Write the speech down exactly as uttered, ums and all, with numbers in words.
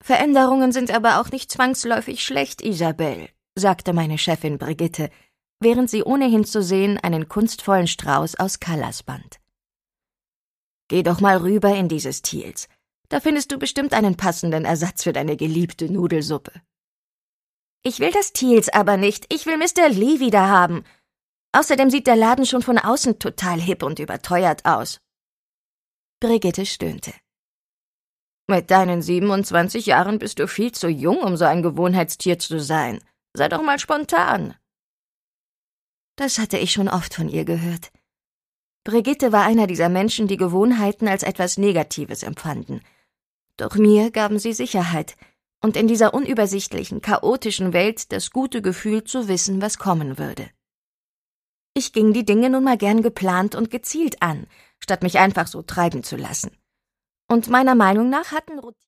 »Veränderungen sind aber auch nicht zwangsläufig schlecht, Isabelle«, sagte meine Chefin Brigitte, während sie ohne hinzusehen einen kunstvollen Strauß aus Callas band. »Geh doch mal rüber in dieses Thiels. Da findest du bestimmt einen passenden Ersatz für deine geliebte Nudelsuppe.« »Ich will das Thiels aber nicht. Ich will Mister Lee wieder haben. Außerdem sieht der Laden schon von außen total hip und überteuert aus.« Brigitte stöhnte. »Mit deinen siebenundzwanzig Jahren bist du viel zu jung, um so ein Gewohnheitstier zu sein. Sei doch mal spontan.« Das hatte ich schon oft von ihr gehört. Brigitte war einer dieser Menschen, die Gewohnheiten als etwas Negatives empfanden. Doch mir gaben sie Sicherheit und in dieser unübersichtlichen, chaotischen Welt das gute Gefühl zu wissen, was kommen würde. Ich ging die Dinge nun mal gern geplant und gezielt an, statt mich einfach so treiben zu lassen. Und meiner Meinung nach hatten